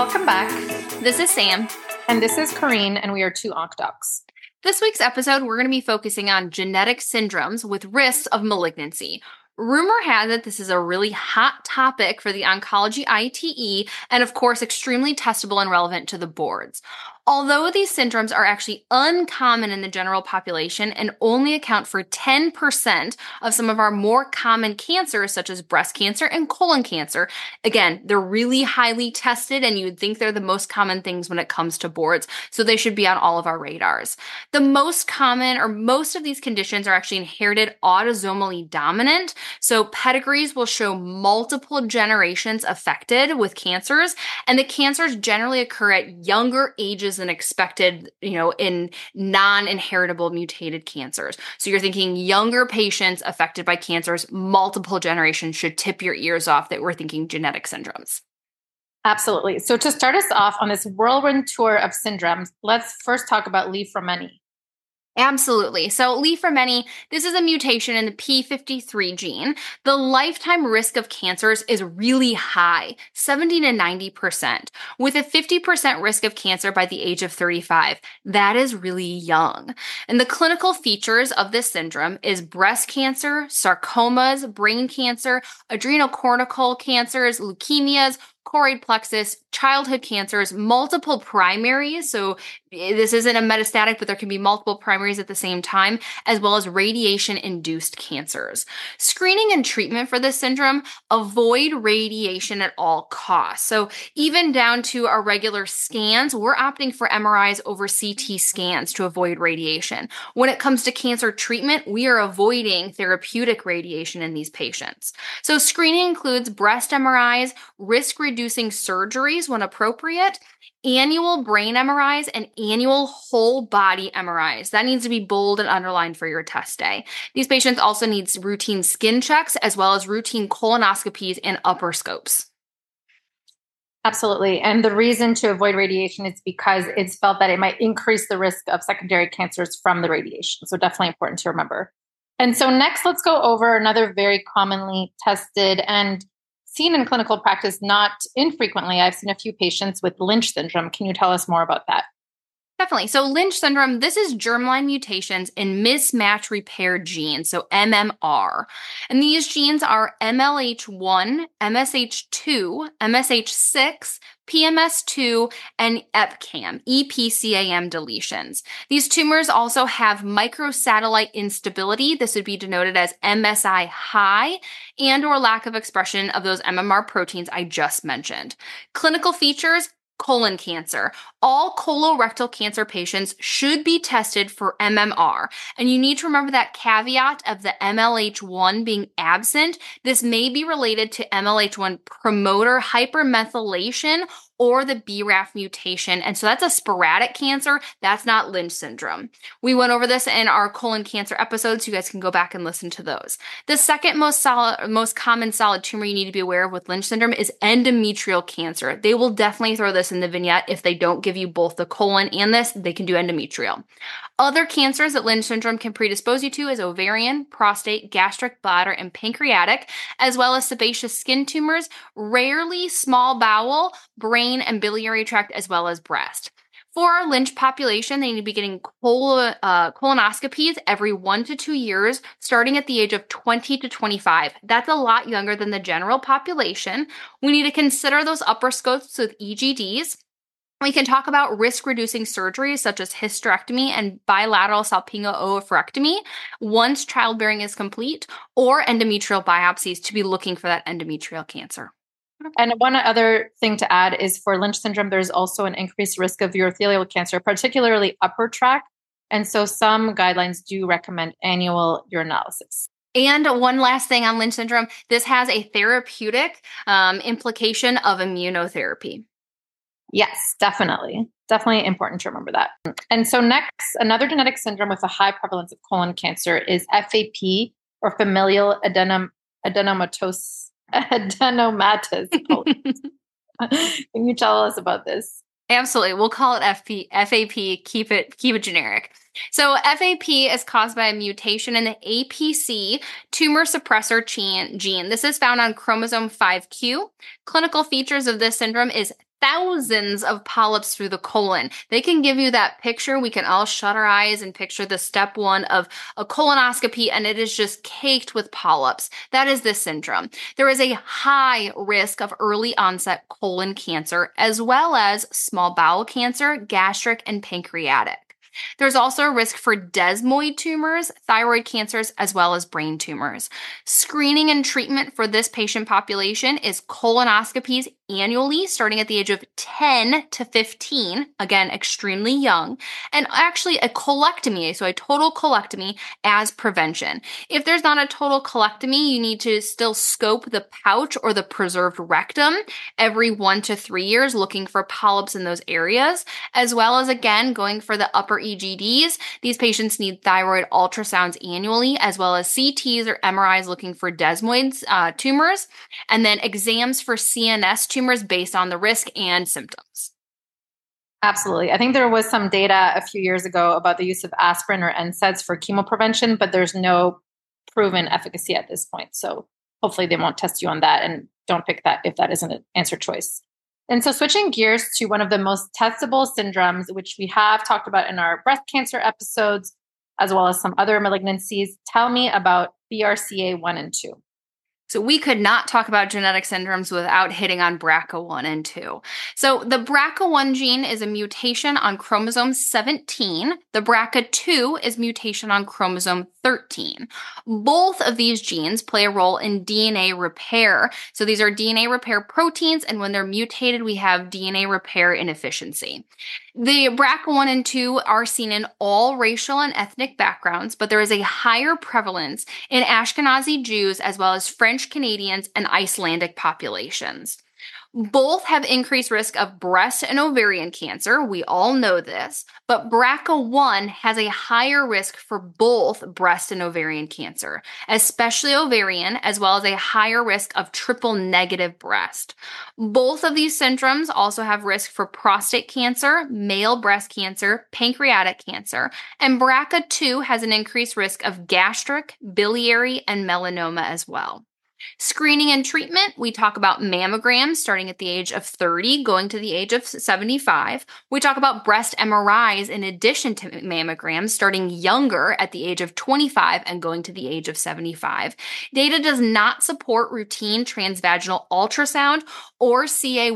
Welcome back. This is Sam. And this is Corrine, and we are two Onc Docs. This week's episode, we're going to be focusing on genetic syndromes with risks of malignancy. Rumor has it this is a really hot topic for the oncology ITE, and of course, extremely testable and relevant to the boards. Although these syndromes are actually uncommon in the general population and only account for 10% of some of our more common cancers, such as breast cancer and colon cancer, again, they're really highly tested and you would think they're the most common things when it comes to boards, so they should be on all of our radars. The most common or most of these conditions are actually inherited autosomally dominant, so pedigrees will show multiple generations affected with cancers, and the cancers generally occur at younger ages than expected, in non-inheritable mutated cancers. So you're thinking younger patients affected by cancers, multiple generations should tip your ears off that we're thinking genetic syndromes. Absolutely. So to start us off on this whirlwind tour of syndromes, let's first talk about Li-Fraumeni. Absolutely. So Li-Fraumeni, this is a mutation in the P53 gene. The lifetime risk of cancers is really high, 70 to 90%, with a 50% risk of cancer by the age of 35. That is really young. And the clinical features of this syndrome is breast cancer, sarcomas, brain cancer, adrenocortical cancers, leukemias, choroid plexus, childhood cancers, multiple primaries. So this isn't a metastatic, but there can be multiple primaries at the same time, as well as radiation-induced cancers. Screening and treatment for this syndrome, avoid radiation at all costs. So even down to our regular scans, we're opting for MRIs over CT scans to avoid radiation. When it comes to cancer treatment, we are avoiding therapeutic radiation in these patients. So screening includes breast MRIs, risk-reducing surgeries when appropriate, annual brain MRIs, and annual whole body MRIs. That needs to be bold and underlined for your test day. These patients also need routine skin checks as well as routine colonoscopies and upper scopes. Absolutely. And the reason to avoid radiation is because it's felt that it might increase the risk of secondary cancers from the radiation. So definitely important to remember. And so next, let's go over another very commonly tested and seen in clinical practice not infrequently. I've seen a few patients with Lynch syndrome. Can you tell us more about that? Definitely. So Lynch syndrome, this is germline mutations in mismatch repair genes, so MMR. And these genes are MLH1, MSH2, MSH6, PMS2, and EpCAM, EPCAM deletions. These tumors also have microsatellite instability. This would be denoted as MSI high and or lack of expression of those MMR proteins I just mentioned. Clinical features, colon cancer. All colorectal cancer patients should be tested for MMR. And you need to remember that caveat of the MLH1 being absent. This may be related to MLH1 promoter hypermethylation or the BRAF mutation. And so that's a sporadic cancer. That's not Lynch syndrome. We went over this in our colon cancer episodes. You guys can go back and listen to those. The second most common solid tumor you need to be aware of with Lynch syndrome is endometrial cancer. They will definitely throw this in the vignette. If they don't give you both the colon and this, they can do endometrial. Other cancers that Lynch syndrome can predispose you to is ovarian, prostate, gastric, bladder, and pancreatic, as well as sebaceous skin tumors, rarely small bowel, brain, and biliary tract, as well as breast. For our Lynch population, they need to be getting colonoscopies every 1 to 2 years, starting at the age of 20 to 25. That's a lot younger than the general population. We need to consider those upper scopes with EGDs. We can talk about risk-reducing surgeries such as hysterectomy and bilateral salpingo-oophorectomy once childbearing is complete, or endometrial biopsies to be looking for that endometrial cancer. And one other thing to add is for Lynch syndrome, there's also an increased risk of urothelial cancer, particularly upper tract. And so some guidelines do recommend annual urinalysis. And one last thing on Lynch syndrome, this has a therapeutic implication of immunotherapy. Yes, definitely. Definitely important to remember that. And so next, another genetic syndrome with a high prevalence of colon cancer is FAP, or familial adenomatous. Can you tell us about this? Absolutely. We'll call it FAP. Keep it generic. So FAP is caused by a mutation in the APC tumor suppressor gene. This is found on chromosome 5q. Clinical features of this syndrome is thousands of polyps through the colon. They can give you that picture. We can all shut our eyes and picture the step one of a colonoscopy, and it is just caked with polyps. That is this syndrome. There is a high risk of early onset colon cancer, as well as small bowel cancer, gastric, and pancreatic. There's also a risk for desmoid tumors, thyroid cancers, as well as brain tumors. Screening and treatment for this patient population is colonoscopies annually, starting at the age of 10 to 15, again, extremely young, and actually a colectomy, so a total colectomy as prevention. If there's not a total colectomy, you need to still scope the pouch or the preserved rectum every 1 to 3 years, looking for polyps in those areas, as well as, again, going for the upper EGDs. These patients need thyroid ultrasounds annually, as well as CTs or MRIs looking for desmoid tumors, and then exams for CNS tumors based on the risk and symptoms. Absolutely. I think there was some data a few years ago about the use of aspirin or NSAIDs for chemo prevention, but there's no proven efficacy at this point. So hopefully they won't test you on that, and don't pick that if that isn't an answer choice. And so switching gears to one of the most testable syndromes, which we have talked about in our breast cancer episodes, as well as some other malignancies. Tell me about BRCA1 and 2. So we could not talk about genetic syndromes without hitting on BRCA1 and 2. So the BRCA1 gene is a mutation on chromosome 17. The BRCA2 is mutation on chromosome 13. Both of these genes play a role in DNA repair. So these are DNA repair proteins, and when they're mutated, we have DNA repair inefficiency. The BRCA1 and 2 are seen in all racial and ethnic backgrounds, but there is a higher prevalence in Ashkenazi Jews as well as French Canadians and Icelandic populations. Both have increased risk of breast and ovarian cancer. We all know this, but BRCA1 has a higher risk for both breast and ovarian cancer, especially ovarian, as well as a higher risk of triple negative breast. Both of these syndromes also have risk for prostate cancer, male breast cancer, pancreatic cancer, and BRCA2 has an increased risk of gastric, biliary, and melanoma as well. Screening and treatment, we talk about mammograms starting at the age of 30, going to the age of 75. We talk about breast MRIs in addition to mammograms starting younger at the age of 25 and going to the age of 75. Data does not support routine transvaginal ultrasound or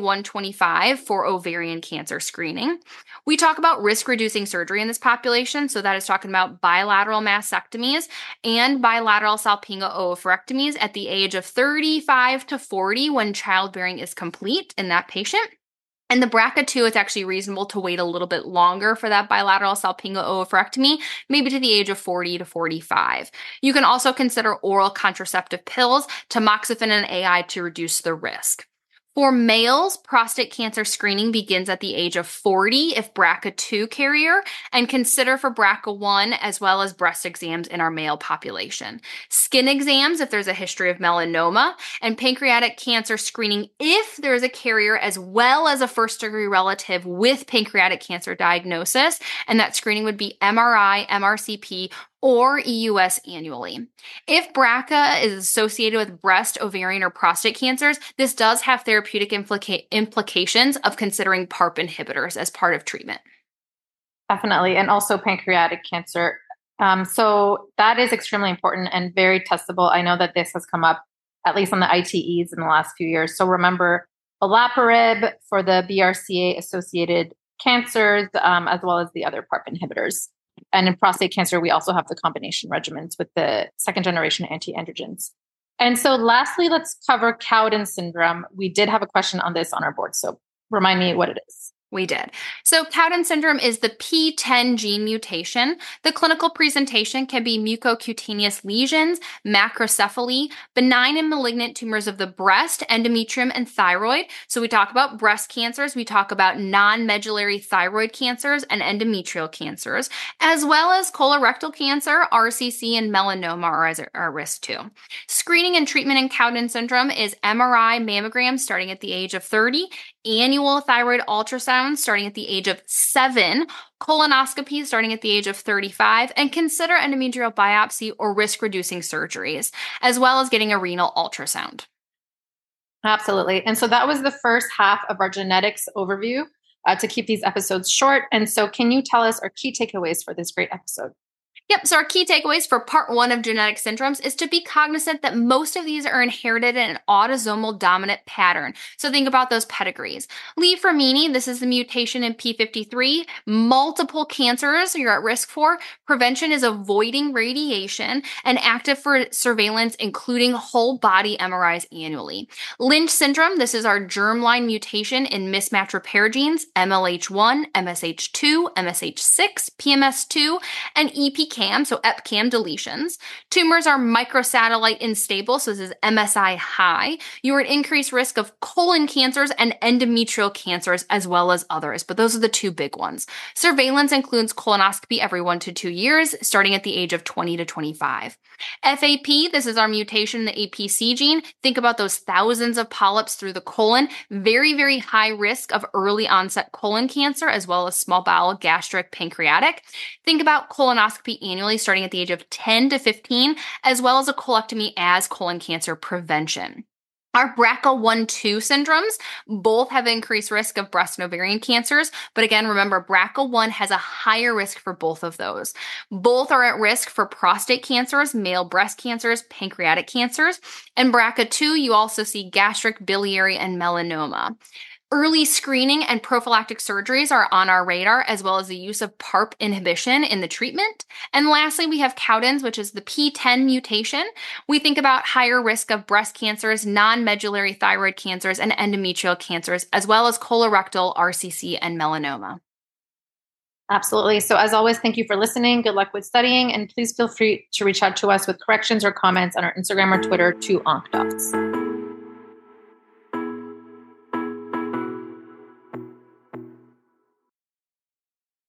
CA-125 for ovarian cancer screening. We talk about risk-reducing surgery in this population, so that is talking about bilateral mastectomies and bilateral salpingo-oophorectomies at the age of 35 to 40 when childbearing is complete in that patient. And the BRCA2, it's actually reasonable to wait a little bit longer for that bilateral salpingo-oophorectomy, maybe to the age of 40 to 45. You can also consider oral contraceptive pills, tamoxifen, and AI to reduce the risk. For males, prostate cancer screening begins at the age of 40 if BRCA2 carrier, and consider for BRCA1 as well as breast exams in our male population. Skin exams if there's a history of melanoma, and pancreatic cancer screening if there's a carrier as well as a first-degree relative with pancreatic cancer diagnosis, and that screening would be MRI, MRCP, or EUS annually. If BRCA is associated with breast, ovarian, or prostate cancers, this does have therapeutic implications of considering PARP inhibitors as part of treatment. Definitely, and also pancreatic cancer. So that is extremely important and very testable. I know that this has come up, at least on the ITEs in the last few years. So remember olaparib for the BRCA-associated cancers, as well as the other PARP inhibitors. And in prostate cancer, we also have the combination regimens with the second-generation anti-androgens. And so lastly, let's cover Cowden syndrome. We did have a question on this on our board, so remind me what it is. We did. So Cowden syndrome is the PTEN gene mutation. The clinical presentation can be mucocutaneous lesions, macrocephaly, benign and malignant tumors of the breast, endometrium, and thyroid. So we talk about breast cancers, we talk about non-medullary thyroid cancers and endometrial cancers, as well as colorectal cancer, RCC, and melanoma are at risk too. Screening and treatment in Cowden syndrome is MRI mammogram starting at the age of 30, annual thyroid ultrasound starting at the age of 7, colonoscopy starting at the age of 35, and consider endometrial biopsy or risk-reducing surgeries, as well as getting a renal ultrasound. Absolutely. And so that was the first half of our genetics overview to keep these episodes short. And so can you tell us our key takeaways for this great episode? Yep, so our key takeaways for part 1 of genetic syndromes is to be cognizant that most of these are inherited in an autosomal dominant pattern. So think about those pedigrees. Li-Fraumeni, this is the mutation in P53. Multiple cancers you're at risk for. Prevention is avoiding radiation and active for surveillance, including whole body MRIs annually. Lynch syndrome, this is our germline mutation in mismatch repair genes, MLH1, MSH2, MSH6, PMS2, and EPK. So EpCAM deletions. Tumors are microsatellite unstable, so this is MSI high. You are at increased risk of colon cancers and endometrial cancers, as well as others, but those are the two big ones. Surveillance includes colonoscopy every 1 to 2 years, starting at the age of 20 to 25. FAP, this is our mutation in the APC gene. Think about those thousands of polyps through the colon. Very, very high risk of early onset colon cancer, as well as small bowel, gastric, pancreatic. Think about colonoscopy annually starting at the age of 10 to 15, as well as a colectomy as colon cancer prevention. Our BRCA1-2 syndromes both have increased risk of breast and ovarian cancers, but again, remember BRCA1 has a higher risk for both of those. Both are at risk for prostate cancers, male breast cancers, pancreatic cancers, and BRCA2, you also see gastric, biliary, and melanoma. Early screening and prophylactic surgeries are on our radar, as well as the use of PARP inhibition in the treatment. And lastly, we have Cowden's, which is the P10 mutation. We think about higher risk of breast cancers, non-medullary thyroid cancers, and endometrial cancers, as well as colorectal, RCC, and melanoma. Absolutely. So as always, thank you for listening. Good luck with studying. And please feel free to reach out to us with corrections or comments on our Instagram or Twitter to OncDocs.